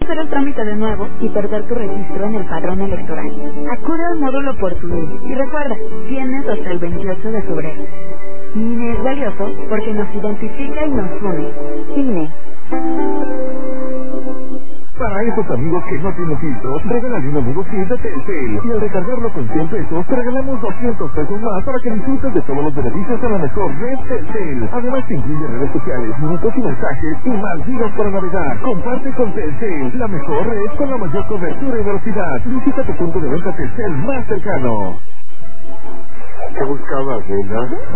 hacer el trámite de nuevo y perder tu registro en el padrón electoral. Acude al módulo por tu INE y recuerda, tienes hasta el 28 de febrero. Mi INE es valioso porque nos identifica y nos une. INE. Para esos amigos que no tienen filtros, regálale un amigo kit de Telcel. Y al recargarlo con 100 pesos, te regalamos 200 pesos más para que disfrutes de todos los beneficios de la mejor red Telcel. Además te incluye redes sociales, minutos y mensajes y más gigas para navegar. Comparte con Telcel, la mejor red con la mayor cobertura y velocidad. Visita tu punto de venta Telcel más cercano. ¿Qué buscabas, Linda?